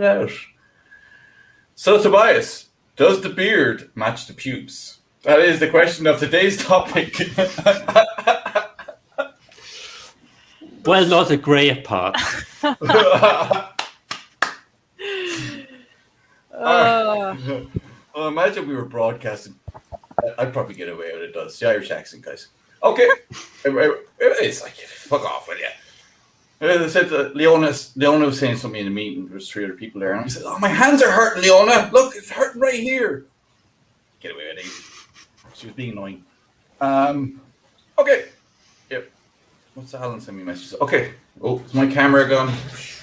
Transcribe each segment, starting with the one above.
it out. So, Tobias, does the beard match the pubes? That is the question of today's topic. Well, not the grey part. Well, imagine we were broadcasting. I'd probably get away with it. Does the Irish accent, guys? Okay, it's like fuck off with you. I said that Leona was saying something in the meeting. There was 3 other people there, and I said, "Oh, my hands are hurting, Leona. Look, it's hurting right here." Get away with it. She was being annoying. Okay. Yep. What's Alan sending me messages? Okay. Oh, is my camera gone?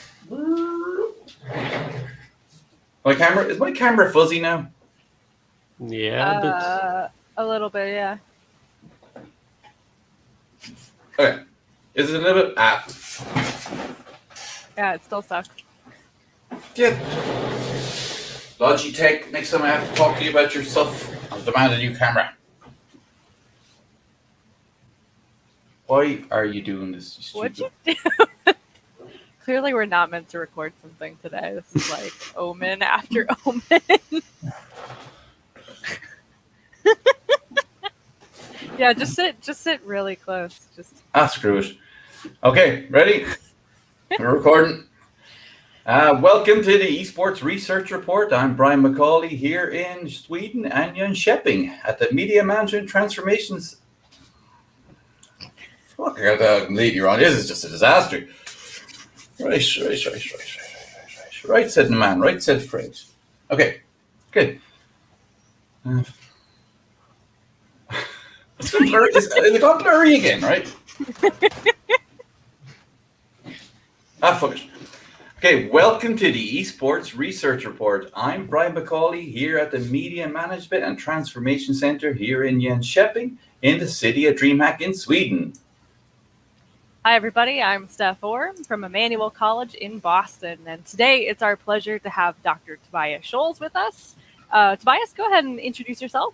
Is my camera fuzzy now? Yeah, a little bit, yeah. Okay. Is it a little bit? Yeah, it still sucks. Yeah. Logitech, next time I have to talk to you about your stuff, I'll demand a new camera. Why are you doing this? What'd you do? Clearly we're not meant to record something today. This is like omen after omen. Yeah, just sit really close. Screw it. Okay, ready? We're recording. Welcome to the Esports Research Report. I'm Brian McCauley here in Sweden and Jönköping at the Media Management Transformations. Fuck, I got that completely wrong. This is just a disaster. Right, said the man. Right, said Fred. Okay, good. It's gone blurry again, right? Fuck it. Okay, welcome to the Esports Research Report. I'm Brian McCauley here at the Media Management and Transformation Center here in Jönköping in the city of DreamHack in Sweden. Hi, everybody. I'm Steph Orr from Emmanuel College in Boston. And today it's our pleasure to have Dr. Tobias Scholz with us. Tobias, go ahead and introduce yourself.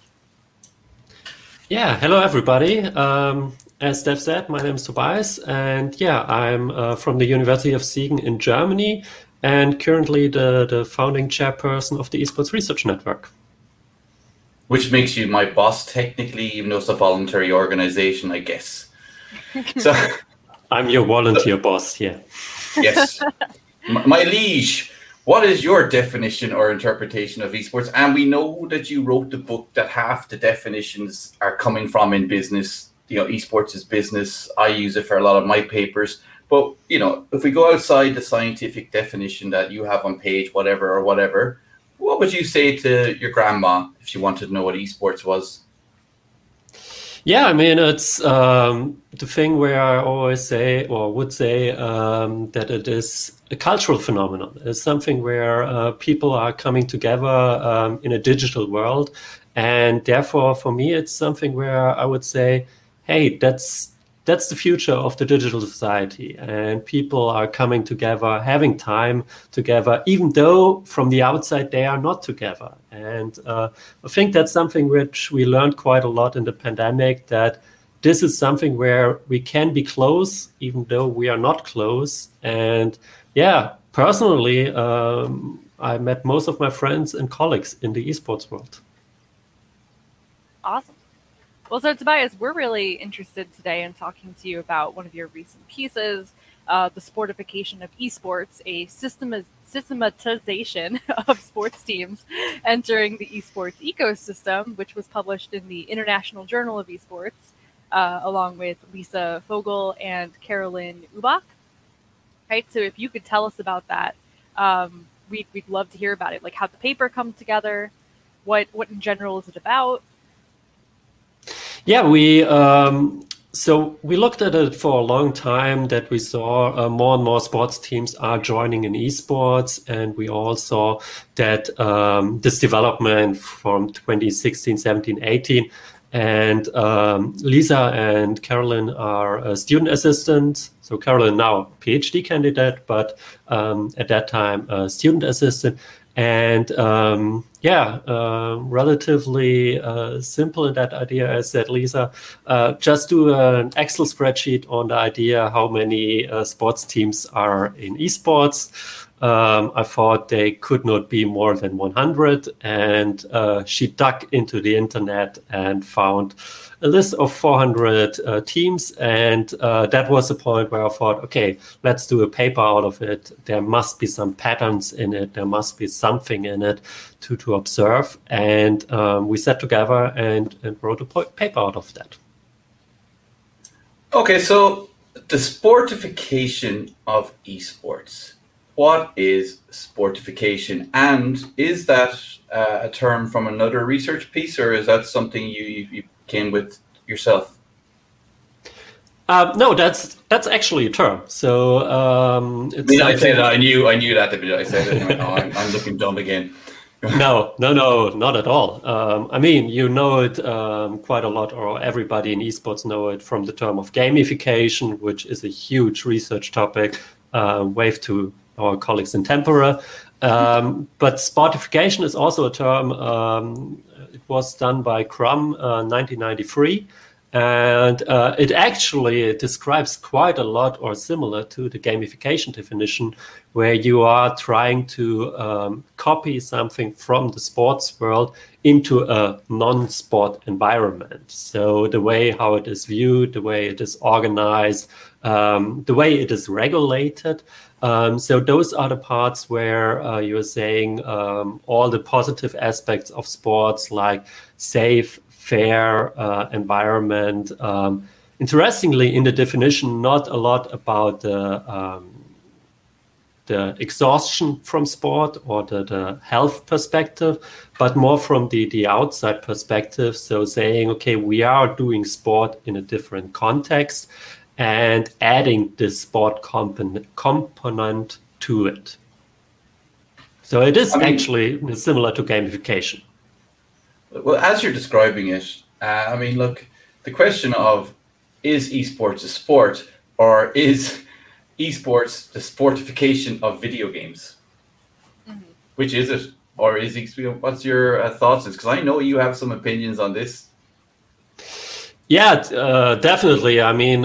Yeah, hello, everybody. As Steph said, my name is Tobias. And yeah, I'm from the University of Siegen in Germany and currently the founding chairperson of the Esports Research Network. Which makes you my boss, technically, even though it's a voluntary organization, I guess. So... I'm your volunteer boss here. Yes. My liege, what is your definition or interpretation of esports? And we know that you wrote the book that half the definitions are coming from in business. You know, esports is business. I use it for a lot of my papers. But, you know, if we go outside the scientific definition that you have on page whatever, what would you say to your grandma if she wanted to know what esports was? Yeah, I mean, it's the thing where I always say, or would say, that it is a cultural phenomenon. It's something where people are coming together in a digital world. And therefore, for me, it's something where I would say, hey, that's the future of the digital society. And people are coming together, having time together, even though from the outside they are not together. And I think that's something which we learned quite a lot in the pandemic, that this is something where we can be close, even though we are not close. And yeah, personally, I met most of my friends and colleagues in the esports world. Awesome. Well, so Tobias, we're really interested today in talking to you about one of your recent pieces, The Sportification of Esports, a systematization of sports teams entering the esports ecosystem, which was published in the International Journal of Esports, along with Lisa Fogel and Carolyn Ubach. Right, so if you could tell us about that, we'd love to hear about it, like how the paper come together, what in general is it about? Yeah, so we looked at it for a long time, that we saw more and more sports teams are joining in esports, and we all saw that this development from 2016, 17, 18, and Lisa and Carolyn are student assistants. So Carolyn now PhD candidate, but at that time a student assistant. And relatively simple in that idea. I said, Lisa, just do an Excel spreadsheet on the idea how many sports teams are in esports. I thought they could not be more than 100, and she dug into the internet and found a list of 400 teams, and that was the point where I thought, okay, let's do a paper out of it. There must be some patterns in it. There must be something in it to observe, and we sat together and wrote a paper out of that. Okay, so the sportification of esports. What is sportification, and is that a term from another research piece, or is that something you came with yourself? No, that's actually a term. So it's I said I knew that the minute I said it. I'm looking dumb again. No, not at all. I mean, you know it quite a lot, or everybody in esports know it from the term of gamification, which is a huge research topic, wave to our colleagues in Tempera. But sportification is also a term. It was done by Crum 1993. And it actually describes quite a lot or similar to the gamification definition, where you are trying to copy something from the sports world into a non-sport environment. So the way how it is viewed, the way it is organized, the way it is regulated. So those are the parts where you're saying all the positive aspects of sports, like safe, fair environment. Interestingly, in the definition, not a lot about the exhaustion from sport or the health perspective, but more from the outside perspective. So saying, okay, we are doing sport in a different context and adding this sport component to it. So it is actually similar to gamification. Well, as you're describing it, look, the question of is esports a sport, or is esports the sportification of video games? Mm-hmm. Which is it? Or is what's your thoughts? Because I know you have some opinions on this. Yeah, definitely. I mean,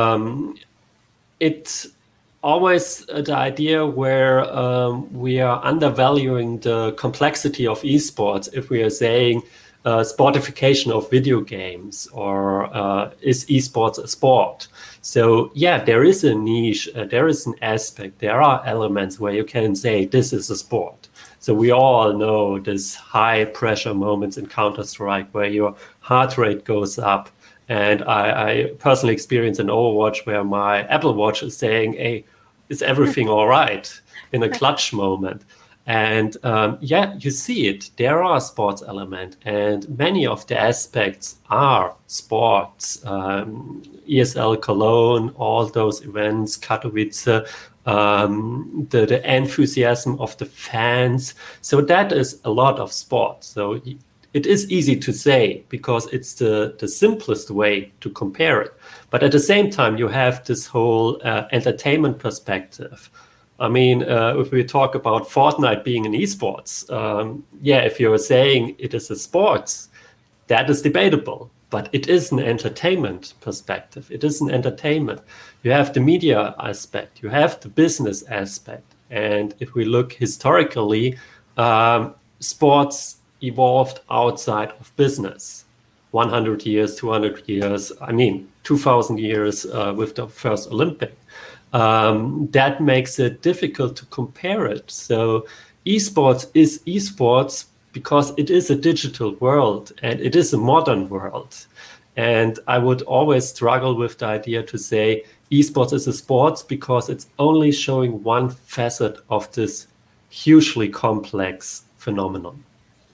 it's always the idea where we are undervaluing the complexity of esports if we are saying sportification of video games, or is esports a sport? So yeah, there is a niche, there is an aspect, there are elements where you can say this is a sport. So we all know this high pressure moments in Counter-Strike where your heart rate goes up. And I personally experienced in Overwatch where my Apple Watch is saying, hey, is everything all right, in a clutch moment? And yeah, you see it. There are sports elements, and many of the aspects are sports. ESL Cologne, all those events, Katowice, the enthusiasm of the fans. So that is a lot of sport. So it is easy to say because it's the simplest way to compare it. But at the same time, you have this whole entertainment perspective. I mean, if we talk about Fortnite being an esports, yeah, if you're saying it is a sports, that is debatable. But it is an entertainment perspective. It is an entertainment. You have the media aspect. You have the business aspect. And if we look historically, sports evolved outside of business. 100 years, 200 years, 2,000 years with the first Olympic. That makes it difficult to compare it. So esports is esports because it is a digital world and it is a modern world. And I would always struggle with the idea to say esports is a sport because it's only showing one facet of this hugely complex phenomenon.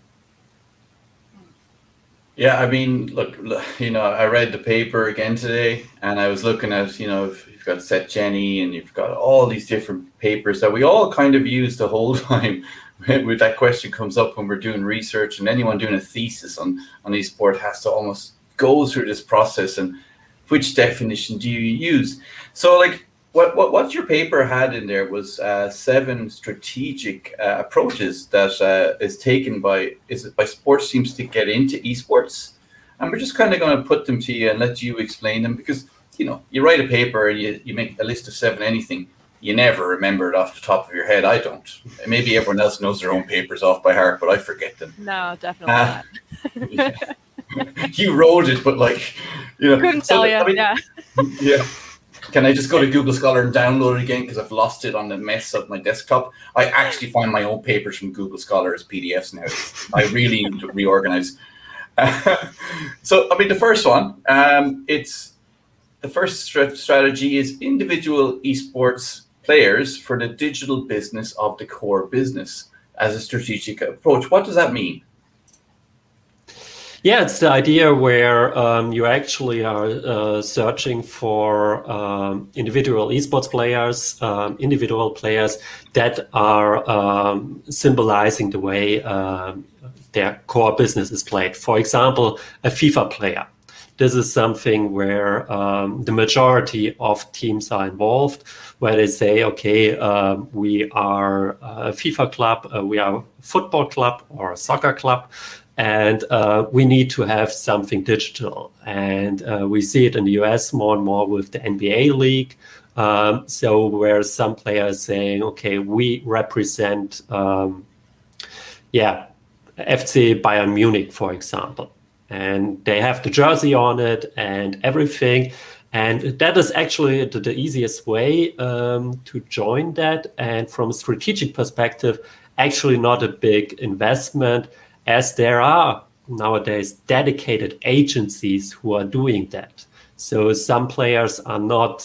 Yeah, look, I read the paper again today, and I was looking at, you've got Seth Jenny, and you've got all these different papers that we all kind of use the whole time when that question comes up when we're doing research, and anyone doing a thesis on eSport has to almost go through this process, and which definition do you use? So, what your paper had in there was 7 strategic approaches that is taken by sports teams to get into esports, and we're just kind of going to put them to you and let you explain them, because you write a paper and you make a list of 7 anything. you never remember it off the top of your head. I don't. Maybe everyone else knows their own papers off by heart, but I forget them. No, definitely not. You wrote it, but like, you know, Couldn't tell you. I mean, Yeah. yeah. Can I just go to Google Scholar and download it again because I've lost it on the mess of my desktop? I actually find my own papers from Google Scholar as PDFs now. I really need to reorganize. So, I mean, the first one, it's the first strategy is individual esports players for the digital business of the core business as a strategic approach. What does that mean? Yeah, it's the idea where you actually are searching for individual esports players, individual players that are symbolizing the way their core business is played. For example, a FIFA player. This is something where the majority of teams are involved, where they say, okay, we are a FIFA club, we are a football club or a soccer club, and we need to have something digital. And we see it in the US more and more with the NBA league. So where some players saying, okay, we represent, FC Bayern Munich, for example. And they have the jersey on it and everything. And that is actually the easiest way to join that. And from a strategic perspective, actually not a big investment, as there are nowadays dedicated agencies who are doing that. So some players are not,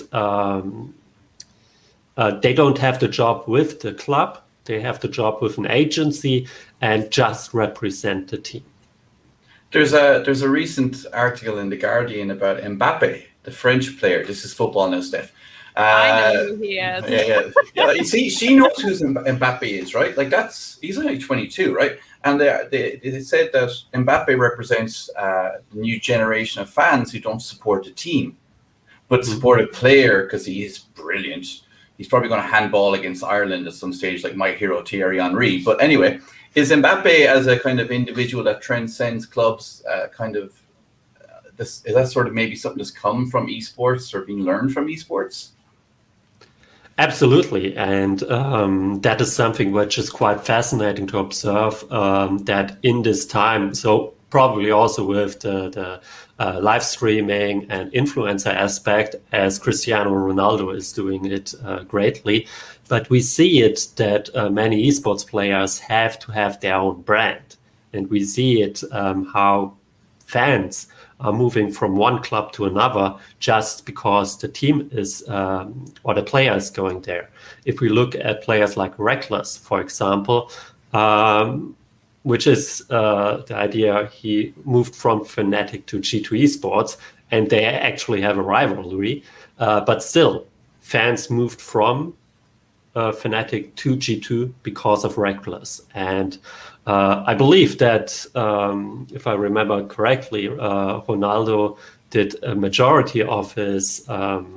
they don't have the job with the club. They have the job with an agency and just represent the team. There's a recent article in The Guardian about Mbappe, the French player. This is football now, Steph. I know who he is. Yeah. You see, she knows who Mbappe is, right? Like he's only 22, right? And they said that Mbappe represents the new generation of fans who don't support the team, but support a player because he is brilliant. He's probably going to handball against Ireland at some stage, like my hero Thierry Henry. But anyway, is Mbappe as a kind of individual that transcends clubs, is that sort of maybe something that's come from esports or being learned from esports? Absolutely, and that is something which is quite fascinating to observe, that in this time, so probably also with the live streaming and influencer aspect, as Cristiano Ronaldo is doing it greatly, but we see it that many esports players have to have their own brand, and we see it how fans are moving from one club to another just because the team is or the player is going there. If we look at players like Reckless, for example, which is the idea, he moved from Fnatic to G2 Esports, and they actually have a rivalry, but still fans moved from Fnatic to G2 because of Reckless. And I believe that, if I remember correctly, Ronaldo did a majority of his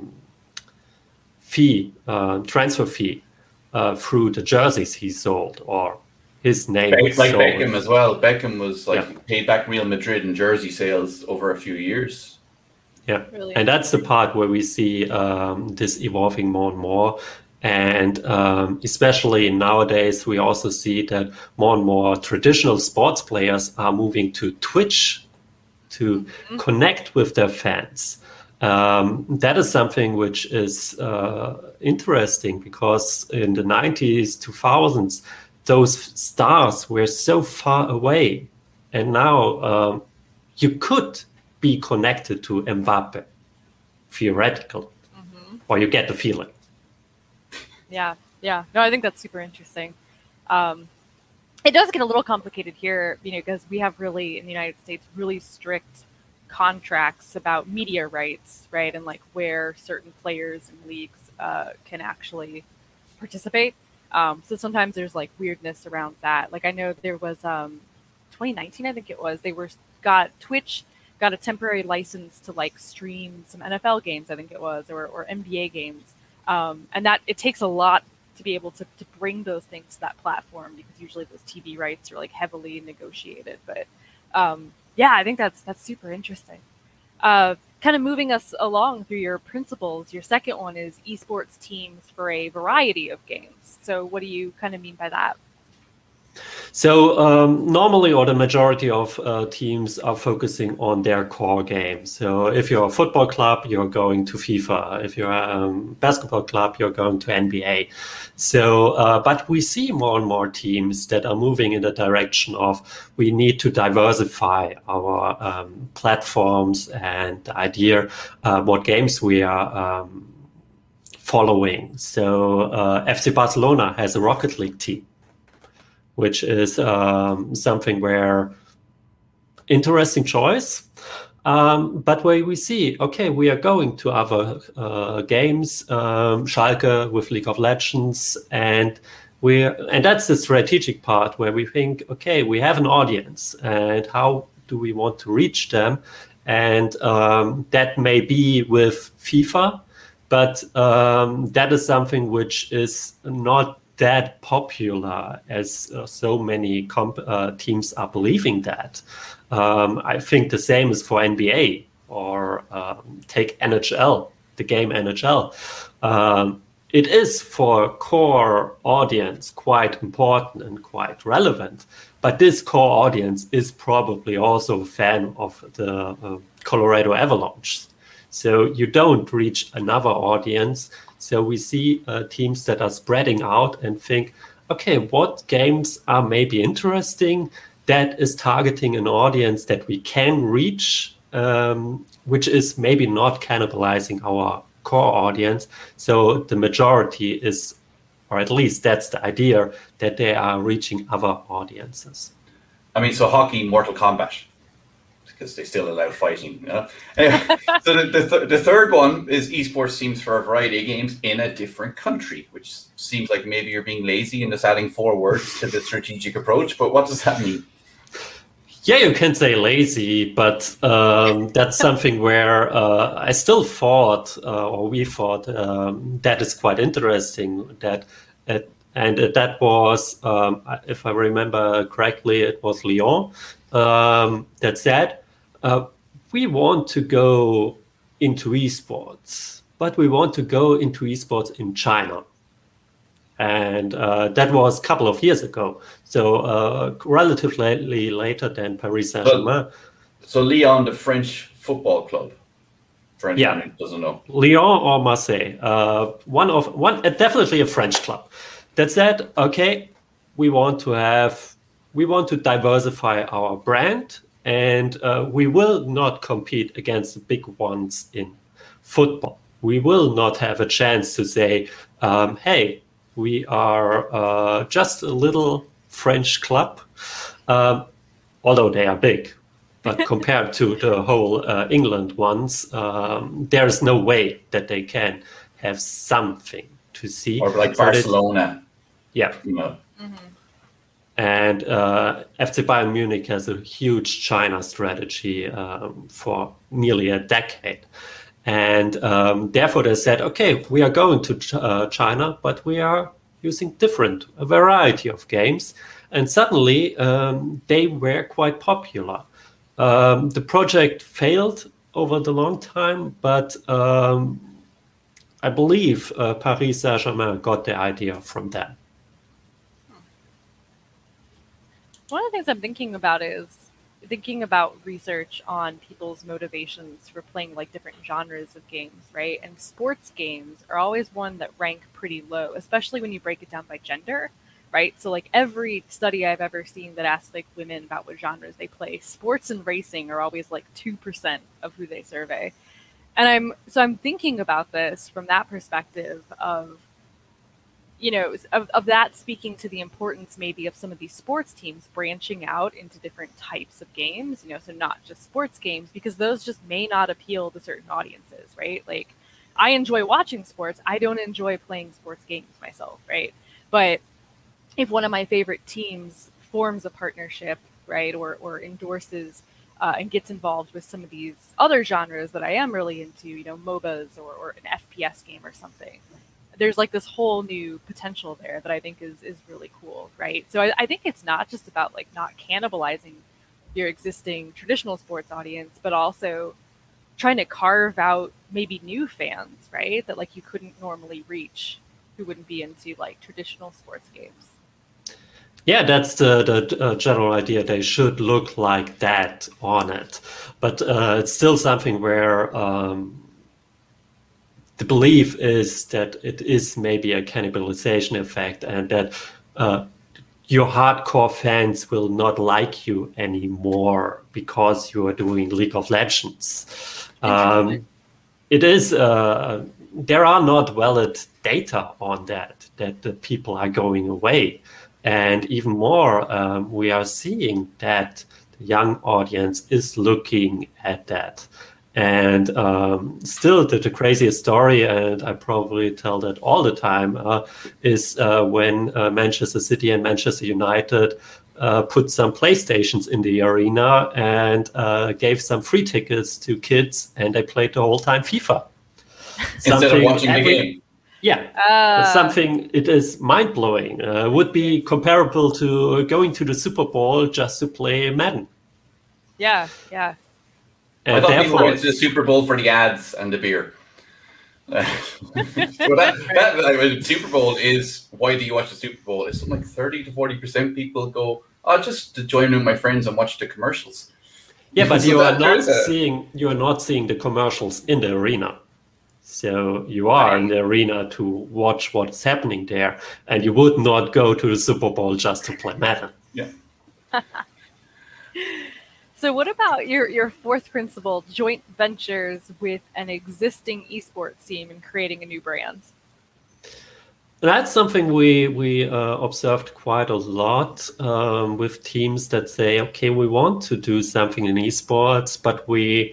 transfer fee through the jerseys he sold, or his name was like sold. Beckham as well. Beckham was paid back Real Madrid in jersey sales over a few years. Yeah, Really and that's the part where we see this evolving more and more. And especially nowadays, we also see that more and more traditional sports players are moving to Twitch to connect with their fans. That is something which is interesting, because in the 90s, 2000s, those stars were so far away. And now you could be connected to Mbappe, theoretically, or you get the feeling. Yeah. No, I think that's super interesting. It does get a little complicated here, because we have really, in the United States, really strict contracts about media rights, right? And like where certain players and leagues can actually participate. So sometimes there's like weirdness around that. Like I know there was 2019, I think it was, Twitch got a temporary license to like stream some NFL games, I think it was, or NBA games. And that it takes a lot to be able to bring those things to that platform, because usually those TV rights are like heavily negotiated. But I think that's super interesting. Kind of moving us along through your principles, your second one is esports teams for a variety of games. So what do you kind of mean by that? So normally, or the majority of teams are focusing on their core game. So if you're a football club, you're going to FIFA. If you're a basketball club, you're going to NBA. So, but we see more and more teams that are moving in the direction of we need to diversify our platforms and the idea what games we are following. So FC Barcelona has a Rocket League team, which is something where interesting choice. But where we see, okay, we are going to other games, Schalke with League of Legends, and that's the strategic part where we think, okay, we have an audience, and how do we want to reach them? And that may be with FIFA, but that is something which is not that popular as so many teams are believing that. I think the same is for NBA or take NHL, the game NHL. It is for core audience quite important and quite relevant, but this core audience is probably also a fan of the Colorado Avalanche. So you don't reach another audience. So we see teams that are spreading out and think, okay, what games are maybe interesting that is targeting an audience that we can reach, which is maybe not cannibalizing our core audience. So the majority is, or at least that's the idea, that they are reaching other audiences. I mean, so hockey, Mortal Kombat, because they still allow fighting. You know? Anyway, so the third one is esports teams for a variety of games in a different country, which seems like maybe you're being lazy and just adding 4 words to the strategic approach. But what does that mean? Yeah, you can say lazy, but that's something where I still thought, or we thought, that is quite interesting. That was, if I remember correctly, it was Lyon that said, we want to go into esports, but we want to go into esports in China. And that was a couple of years ago. So relatively later than Paris Saint-Germain. So Lyon, the French football club, for anyone who doesn't know. Lyon or Marseille, definitely a French club. That said, okay, we want to diversify our brand, and we will not compete against the big ones in football. We will not have a chance to say, hey, we are just a little French club, although they are big. But compared to the whole England ones, there's no way that they can have something to see. Or like Barcelona. Yeah. You know. Mm-hmm. And FC Bayern Munich has a huge China strategy for nearly a decade. And therefore they said, okay, we are going to China, but we are using a variety of games. And suddenly they were quite popular. The project failed over the long time, but I believe Paris Saint-Germain got the idea from them. One of the things I'm thinking about is thinking about research on people's motivations for playing like different genres of games, right? And sports games are always one that rank pretty low, especially when you break it down by gender, right? So like every study I've ever seen that asks like women about what genres they play, sports and racing are always like 2% of who they survey. And I'm thinking about this from that perspective of, you know, of that speaking to the importance maybe of some of these sports teams branching out into different types of games, you know, so not just sports games, because those just may not appeal to certain audiences, right? Like I enjoy watching sports. I don't enjoy playing sports games myself, right? But if one of my favorite teams forms a partnership, right, or endorses and gets involved with some of these other genres that I am really into, you know, MOBAs or an FPS game or something, there's like this whole new potential there that I think is really cool, right? So I think it's not just about like not cannibalizing your existing traditional sports audience, but also trying to carve out maybe new fans, right? That like you couldn't normally reach, who wouldn't be into like traditional sports games. Yeah, that's the general idea. They should look like that on it. But it's still something where the belief is that it is maybe a cannibalization effect, and that your hardcore fans will not like you anymore because you are doing League of Legends. It is, there are not valid data on that the people are going away. And even more, we are seeing that the young audience is looking at that. And still, the craziest story, and I probably tell that all the time, is when Manchester City and Manchester United put some PlayStations in the arena and gave some free tickets to kids, and they played the whole time FIFA. Instead of watching the game. Yeah, something, it is mind-blowing. Would be comparable to going to the Super Bowl just to play Madden. Yeah. I thought people went to the Super Bowl for the ads and the beer. So Super Bowl is, why do you watch the Super Bowl? It's something like 30 to 40% people go, just to join with my friends and watch the commercials. Yeah, but you are not seeing the commercials in the arena. So you are in the arena to watch what's happening there, and you would not go to the Super Bowl just to play Madden. Yeah. So what about your fourth principle, joint ventures with an existing esports team and creating a new brand? That's something we observed quite a lot with teams that say, okay, we want to do something in esports, but we,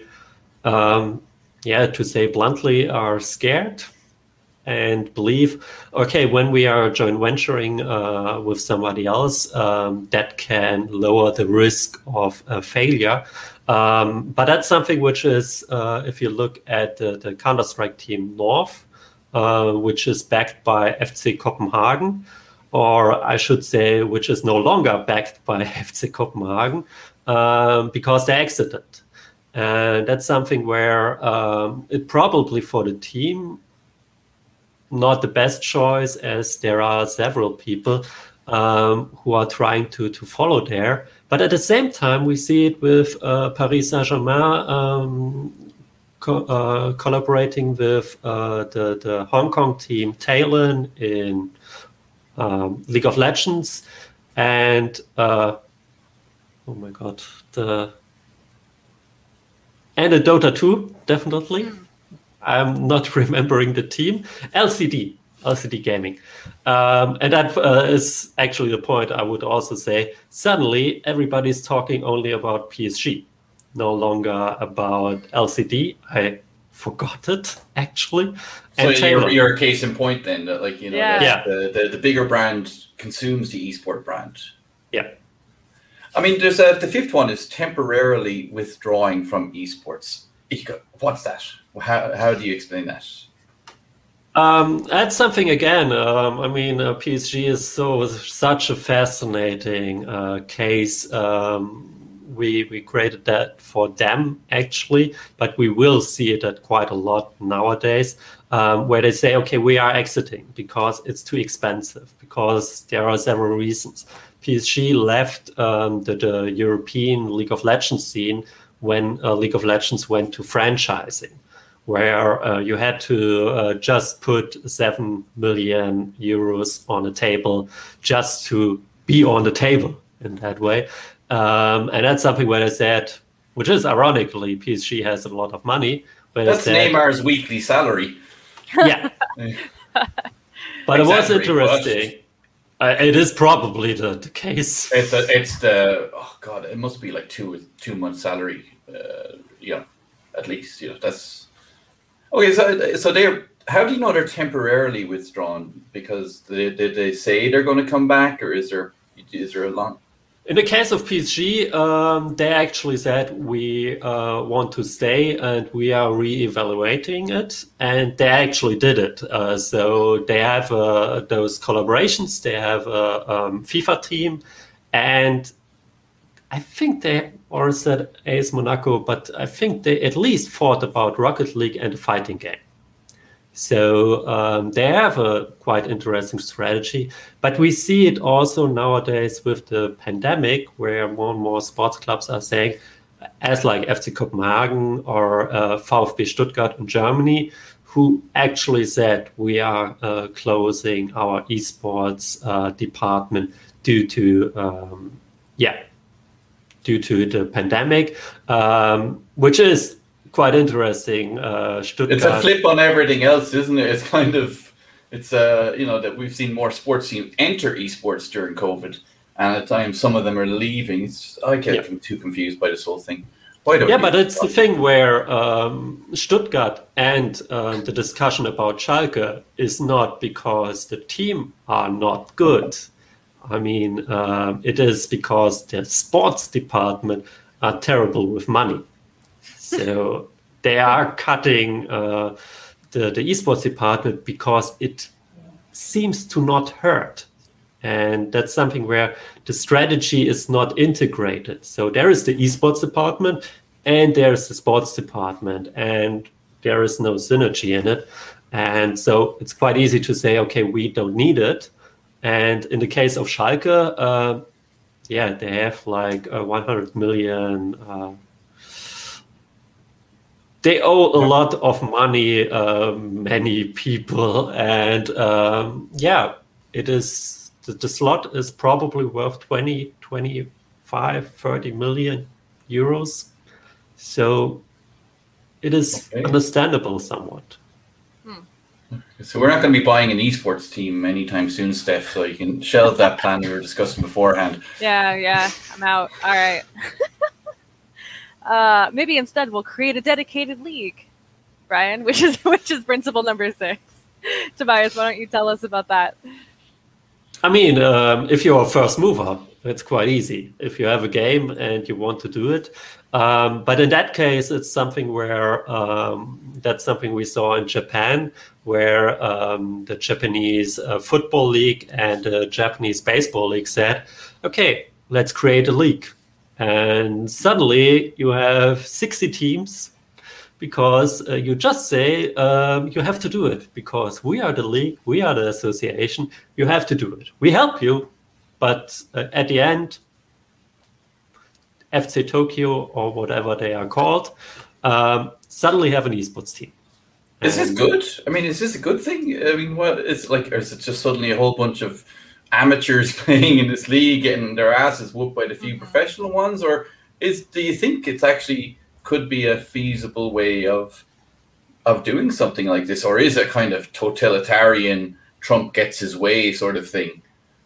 to say bluntly, are scared and believe, okay, when we are joint venturing with somebody else, that can lower the risk of failure. But that's something which is, if you look at the Counter-Strike team North, which is backed by FC Copenhagen, or I should say, which is no longer backed by FC Copenhagen, because they exited. And that's something where it probably for the team, not the best choice, as there are several people who are trying to follow there. But at the same time, we see it with Paris Saint-Germain collaborating with the Hong Kong team Talon in League of Legends, and and a Dota 2, definitely. I'm not remembering the team. LCD Gaming. And that is actually the point I would also say. Suddenly, everybody's talking only about PSG, no longer about LCD. I forgot it, actually. And so you're a case in point then, that the bigger brand consumes the esport brand. Yeah. I mean, there's the fifth one is temporarily withdrawing from esports. What's that? How do you explain that? That's something again. PSG is such a fascinating case. We created that for them actually, but we will see it at quite a lot nowadays, where they say, okay, we are exiting because it's too expensive, because there are several reasons. PSG left the European League of Legends scene when League of Legends went to franchising, where you had to just put 7 million euros on the table just to be on the table in that way. And that's something where they said, which is ironically, PSG has a lot of money. That's Neymar's weekly salary. Yeah. But it was interesting. It is probably the case. It must be like 2 months salary, at least. That's okay. So they're. How do you know they're temporarily withdrawn? Because did they say they're going to come back, or is there a long? In the case of PSG, they actually said we want to stay and we are re-evaluating it, and they actually did it. So they have those collaborations. They have a FIFA team, and I think they, or said AS Monaco, but I think they at least thought about Rocket League and a fighting game. So they have a quite interesting strategy, but we see it also nowadays with the pandemic, where more and more sports clubs are saying, as like FC Copenhagen or VfB Stuttgart in Germany, who actually said we are closing our esports department due to the pandemic, which is quite interesting. Stuttgart. It's a flip on everything else, isn't it? It's kind of, it's that we've seen more sports teams enter esports during COVID, and at times some of them are leaving. I get too confused by this whole thing. Why don't but it's the thing where Stuttgart and the discussion about Schalke is not because the team are not good. I mean, it is because the sports department are terrible with money. So they are cutting the esports department because it seems to not hurt. And that's something where the strategy is not integrated. So there is the esports department and there's the sports department, and there is no synergy in it. And so it's quite easy to say, okay, we don't need it. And in the case of Schalke, they have like 100 million. They owe a lot of money, many people, and it is the slot is probably worth 20, 25, 30 million euros. So it is understandable somewhat. So we're not going to be buying an esports team anytime soon, Steph, so you can shelve that plan we were discussing beforehand. Yeah, I'm out. All right. Maybe instead we'll create a dedicated league, Brian, which is principle number 6. Tobias, why don't you tell us about that? I mean, if you're a first mover, it's quite easy. If you have a game and you want to do it, but in that case, it's something where that's something we saw in Japan, where the Japanese football league and the Japanese baseball league said, "Okay, let's create a league." And suddenly you have 60 teams because you just say you have to do it because we are the league, we are the association, you have to do it. We help you, but at the end, FC Tokyo or whatever they are called, suddenly have an esports team. Is this good? I mean, is this a good thing? I mean, what it's like, or is it just suddenly a whole bunch of amateurs playing in this league, getting their asses whooped by the few professional ones, or do you think it's actually could be a feasible way of doing something like this, or is it kind of totalitarian Trump gets his way sort of thing?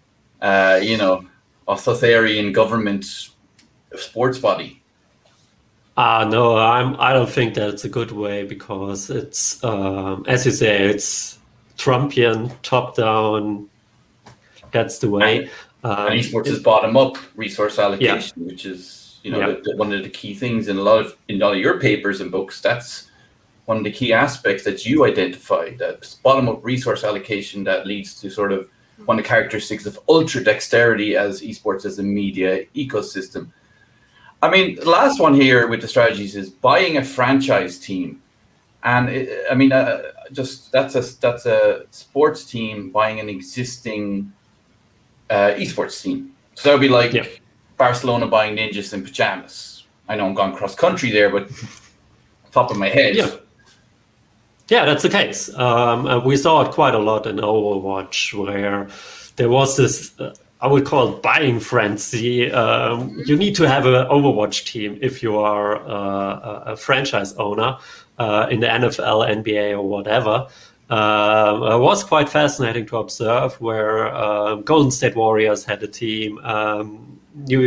Authoritarian government sports body. No, I don't think that's a good way because it's as you say, it's Trumpian, top down. That's the way. And esports is bottom up resource allocation, which is one of the key things in a lot of your papers and books. That's one of the key aspects that you identify. That bottom up resource allocation that leads to sort of one of the characteristics of ultra dexterity as esports as a media ecosystem. I mean, the last one here with the strategies is buying a franchise team, and that's a sports team buying an existing esports team. So that would be like Barcelona buying Ninjas in Pajamas. I know I'm gone cross country there, but top of my head. Yeah, that's the case. We saw it quite a lot in Overwatch, where there was this, I would call it buying frenzy. You need to have an Overwatch team if you are a franchise owner in the NFL, NBA, or whatever. It was quite fascinating to observe where Golden State Warriors had a team, New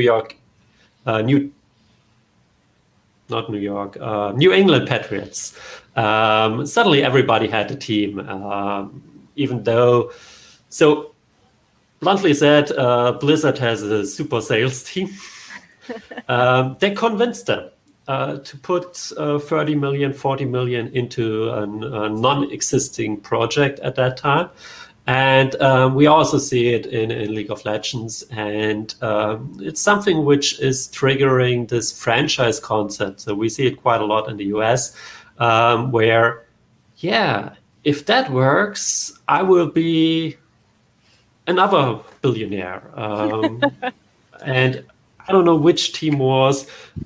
England Patriots. Suddenly everybody had a team, even though, so bluntly said, Blizzard has a super sales team. They convinced them to put 30 million, 40 million into a non-existing project at that time. And we also see it in League of Legends. And it's something which is triggering this franchise concept. So we see it quite a lot in the US, where, yeah, if that works, I will be another billionaire. And I don't know which team was,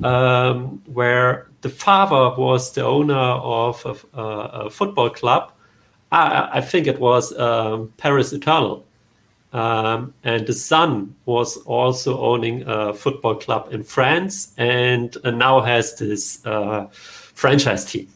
where the father was the owner of a football club. I think it was Paris Eternal. And the son was also owning a football club in France and now has this franchise team.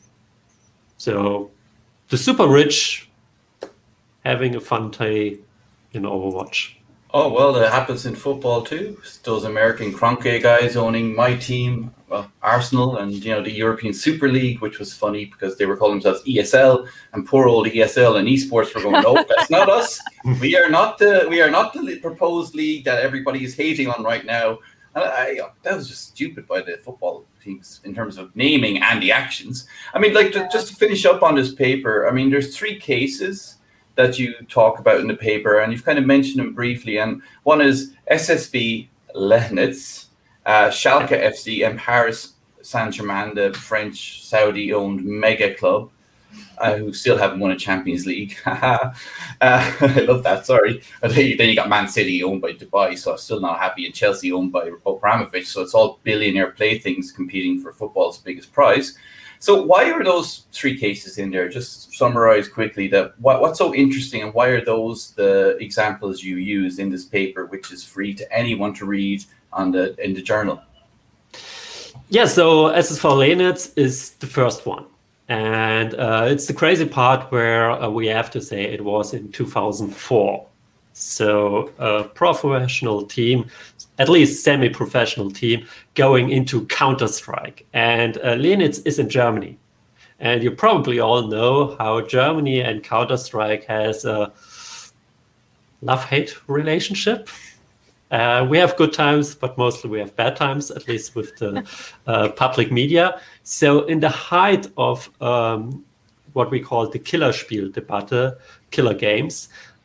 So the super rich having a fun day in Overwatch. Oh, well, that happens in football too. Those American Kroenke guys owning my team, Arsenal, and the European Super League, which was funny because they were calling themselves ESL, and poor old ESL and esports were going, no, that's not us. We are not the proposed league that everybody is hating on right now. And that was just stupid by the football teams in terms of naming and the actions. I mean, like, just to finish up on this paper, I mean, there's 3 cases that you talk about in the paper, and you've kind of mentioned them briefly. And one is SSV Leibniz, Schalke FC, and Paris Saint-Germain, the French Saudi-owned mega club, who still haven't won a Champions League. I love that. Sorry. Then you got Man City owned by Dubai, so I'm still not happy, and Chelsea owned by Abramovich. So it's all billionaire playthings competing for football's biggest prize. So why are those 3 cases in there? Just summarize quickly that what's so interesting, and why are those the examples you use in this paper, which is free to anyone to read in the journal? Yeah, so SSV Leibniz is the first one. And it's the crazy part where we have to say it was in 2004. So a professional team, at least semi-professional team, going into Counter-Strike. And Leibniz is in Germany. And you probably all know how Germany and Counter-Strike has a love-hate relationship. We have good times, but mostly we have bad times, at least with the public media. So in the height of what we call the Killerspiel-Debatte, killer games,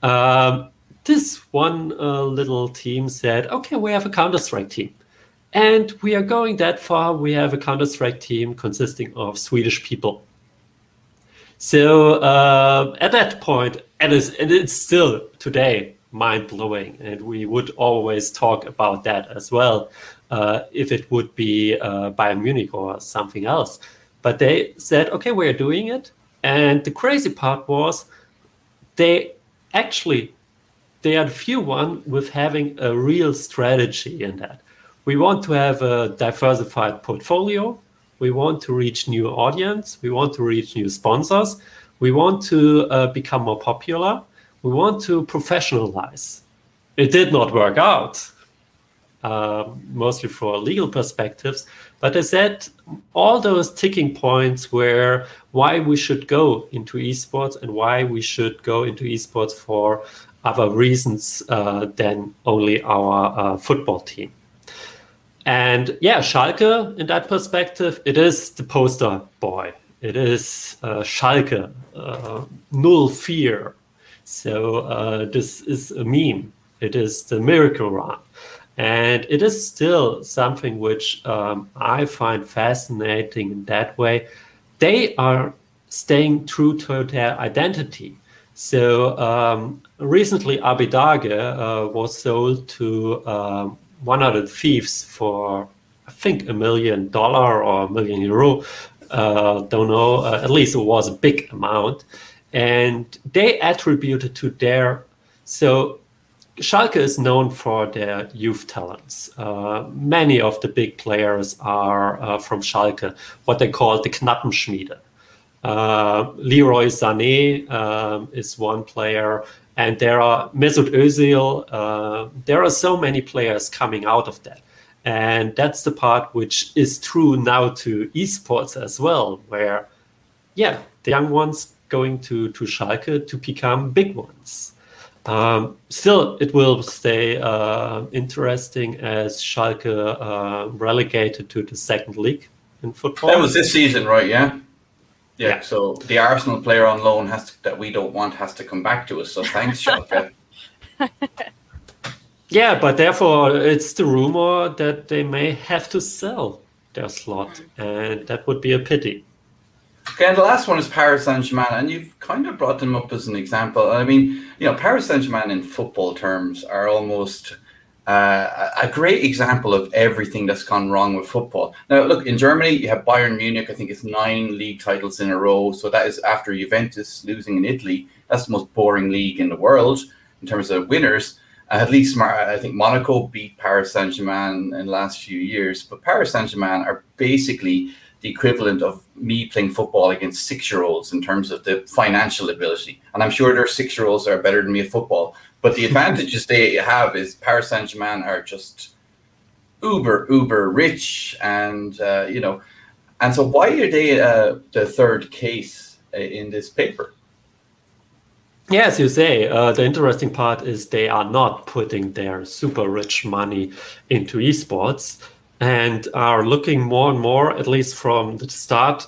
this one little team said, okay, we have a Counter-Strike team. And we are going that far. We have a Counter-Strike team consisting of Swedish people. So at that point, and it's still today mind-blowing, and we would always talk about that as well if it would be Bayern Munich or something else. But they said, okay, we're doing it. And the crazy part was they are the few one with having a real strategy in that. We want to have a diversified portfolio. We want to reach new audience. We want to reach new sponsors. We want to become more popular. We want to professionalize. It did not work out, mostly for legal perspectives. But I said all those ticking points were why we should go into esports and why we should go into esports for other reasons than only our football team. And yeah, Schalke, in that perspective, it is the poster boy. It is Schalke, null fear. So this is a meme. It is the miracle run. And it is still something which I find fascinating in that way. They are staying true to their identity. So recently, Abidage was sold to one of the thieves for, I think, $1 million or €1 million. Don't know. At least it was a big amount. And they attributed to their... So Schalke is known for their youth talents. Many of the big players are from Schalke, what they call the Knappenschmiede. Leroy Sané is one player, and there are Mesut Özil. There are so many players coming out of that. And that's the part which is true now to esports as well, where, yeah, the young ones going to Schalke to become big ones. Still, it will stay interesting as Schalke relegated to the second league in football. That was this season, right? Yeah. Yeah, so the Arsenal player on loan that we don't want has to come back to us. So thanks, Schalke. Yeah, but therefore it's the rumor that they may have to sell their slot, and that would be a pity. Okay, and the last one is Paris Saint-Germain, and you've kind of brought them up as an example. I mean, Paris Saint-Germain in football terms are almost a great example of everything that's gone wrong with football. Now, look, in Germany, you have Bayern Munich. I think it's 9 league titles in a row. So that is after Juventus losing in Italy. That's the most boring league in the world in terms of winners. At least I think Monaco beat Paris Saint-Germain in the last few years. But Paris Saint-Germain are basically the equivalent of me playing football against 6-year-olds in terms of the financial ability. And I'm sure their 6-year-olds are better than me at football. But the advantages they have is Paris Saint-Germain are just uber rich. And, and so why are they the third case in this paper? Yeah, as you say, the interesting part is they are not putting their super rich money into esports and are looking more and more, at least from the start,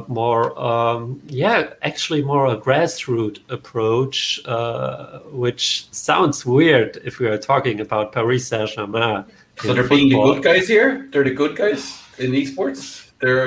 actually more a grassroots approach, which sounds weird if we are talking about Paris Saint-Germain. So they're being the good guys here? They're the good guys in esports?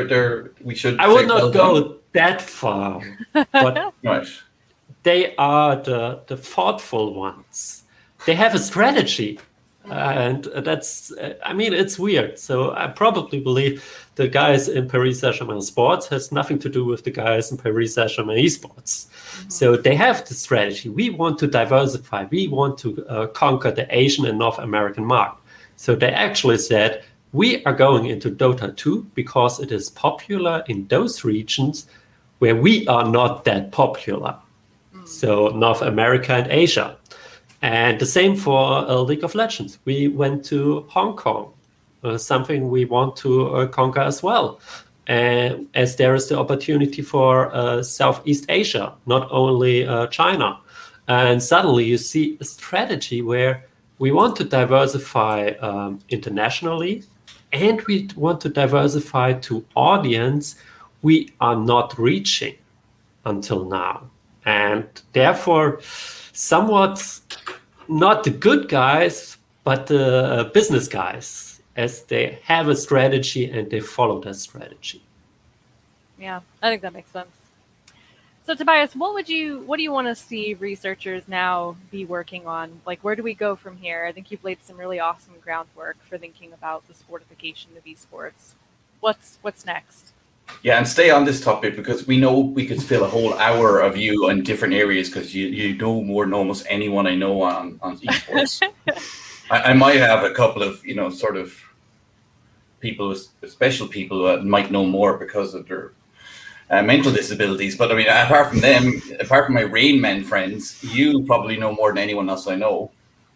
I would not go that far, but right. They are the thoughtful ones. They have a strategy. And that's, it's weird. So I probably believe the guys in Paris Saint-Germain sports has nothing to do with the guys in Paris Saint-Germain esports. Mm-hmm. So they have the strategy. We want to diversify. We want to conquer the Asian and North American market. So they actually said, we are going into Dota 2 because it is popular in those regions where we are not that popular. So North America and Asia. And the same for League of Legends. We went to Hong Kong, something we want to conquer as well. As there is the opportunity for Southeast Asia, not only China. And suddenly you see a strategy where we want to diversify internationally, and we want to diversify to audience we are not reaching until now. And therefore, somewhat not the good guys, but the business guys, as they have a strategy and they follow that strategy. Yeah, I think that makes sense. So Tobias, what do you want to see researchers now be working on? Like, where do we go from here? I think you've laid some really awesome groundwork for thinking about the sportification of esports. What's next? Yeah, and stay on this topic because we know we could fill a whole hour of you on different areas because you know more than almost anyone I know on esports. I might have a couple of, sort of people, special people that might know more because of their mental disabilities. But I mean, apart from them, apart from my Rain Men friends, you probably know more than anyone else I know.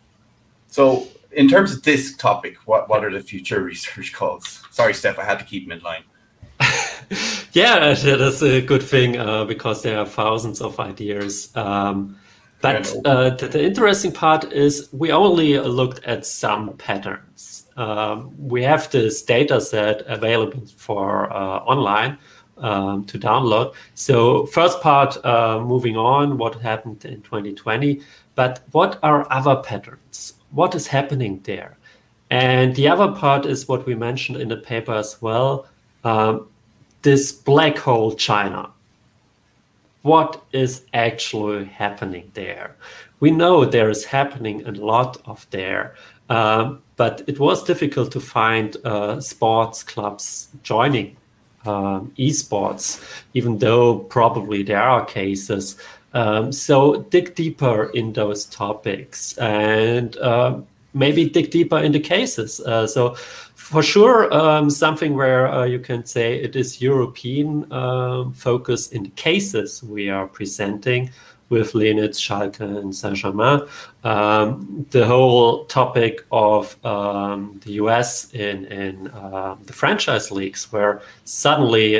So in terms of this topic, what are the future research calls? Sorry, Steph, I had to keep them in line. Yeah, that is a good thing because there are thousands of ideas. But the interesting part is we only looked at some patterns. We have this data set available for online to download. So first part, moving on, what happened in 2020, but what are other patterns? What is happening there? And the other part is what we mentioned in the paper as well, this black hole China. What is actually happening there? We know there is happening a lot of there, but it was difficult to find sports clubs joining esports, even though probably there are cases. So dig deeper in those topics and maybe dig deeper in the cases. So for sure, something where you can say it is European focus in the cases we are presenting with Lenitz, Schalke, and Saint-Germain. The whole topic of the US in the franchise leagues, where suddenly,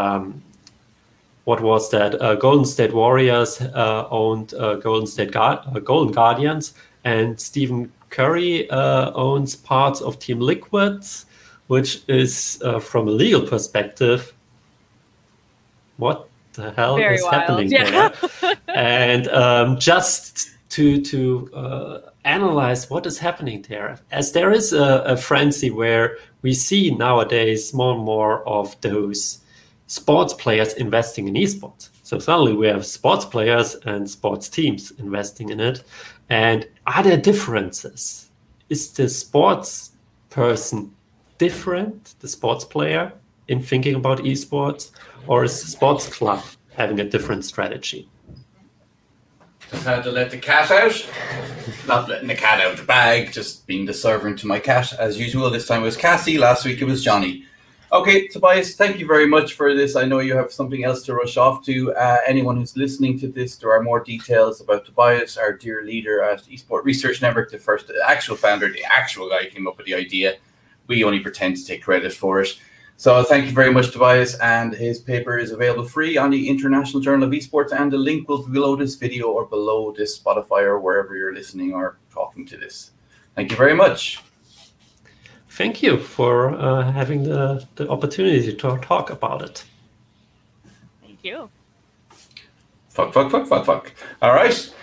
what was that? Golden State Warriors owned Golden Guardians, and Stephen Curry owns parts of Team Liquid, which is, from a legal perspective, what the hell Very is wild, happening yeah. there? And just to analyze what is happening there, as there is a frenzy where we see nowadays more and more of those sports players investing in esports. So suddenly we have sports players and sports teams investing in it. And are there differences? Is the sports person different, the sports player, in thinking about esports, or is the sports club having a different strategy? Just had to let the cat out. Not letting the cat out of the bag, just being the servant to my cat as usual. This time it was Cassie, last week it was Johnny. Okay, Tobias, thank you very much for this. I know you have something else to rush off to. Anyone who's listening to this, there are more details about Tobias, our dear leader at Esport Research Network, the actual founder, the actual guy who came up with the idea. We only pretend to take credit for it. So thank you very much, Tobias, and his paper is available free on the International Journal of Esports, and the link will be below this video or below this Spotify or wherever you're listening or talking to this. Thank you very much. Thank you for having the opportunity to talk about it. Thank you. Fuck. All right.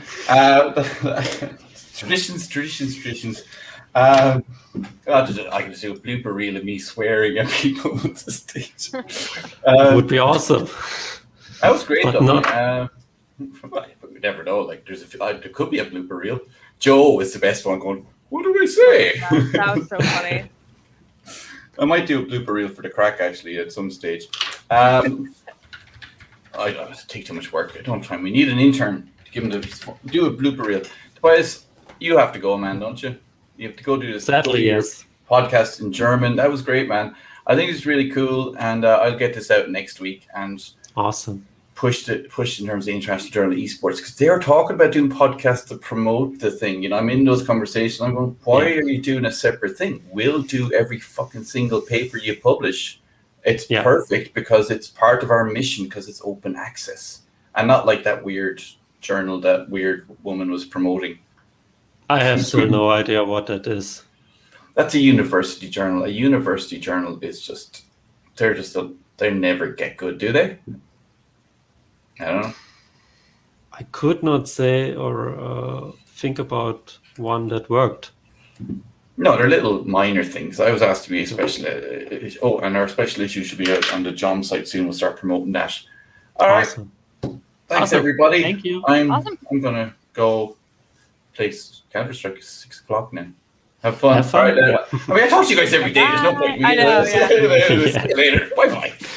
Traditions. I can just do a blooper reel of me swearing at people on the stage. Would be awesome. That was great, but though. We never know. Like, there could be a blooper reel. Joe is the best one going, what do I say? That was so funny. I might do a blooper reel for the crack, actually, at some stage. I don't take too much work. I don't have time. We need an intern to give him do a blooper reel. Tobias, you have to go, man, don't you? You have to go do this. Sadly, yes. Podcast in German. That was great, man. I think it's really cool, and I'll get this out next week and awesome. Push in terms of the International Journal of Esports, because they are talking about doing podcasts to promote the thing. You know, I'm in those conversations. I'm going, why are you doing a separate thing? We'll do every fucking single paper you publish. It's perfect because it's part of our mission, because it's open access and not like that weird journal that weird woman was promoting. I have still no idea what that is. That's a university journal. A university journal is just, they never get good, do they? I don't know. I could not say or think about one that worked. No, they're little minor things. I was asked to be a special. And our special issue should be out on the JOM site soon. We'll start promoting that. All awesome. Right. Thanks, awesome. Everybody. Thank you. I'm gonna go play Counter-Strike at 6 o'clock now. Have fun. Have fun. All right, I talk to you guys every day. There's no point. I know. See you later. Bye bye.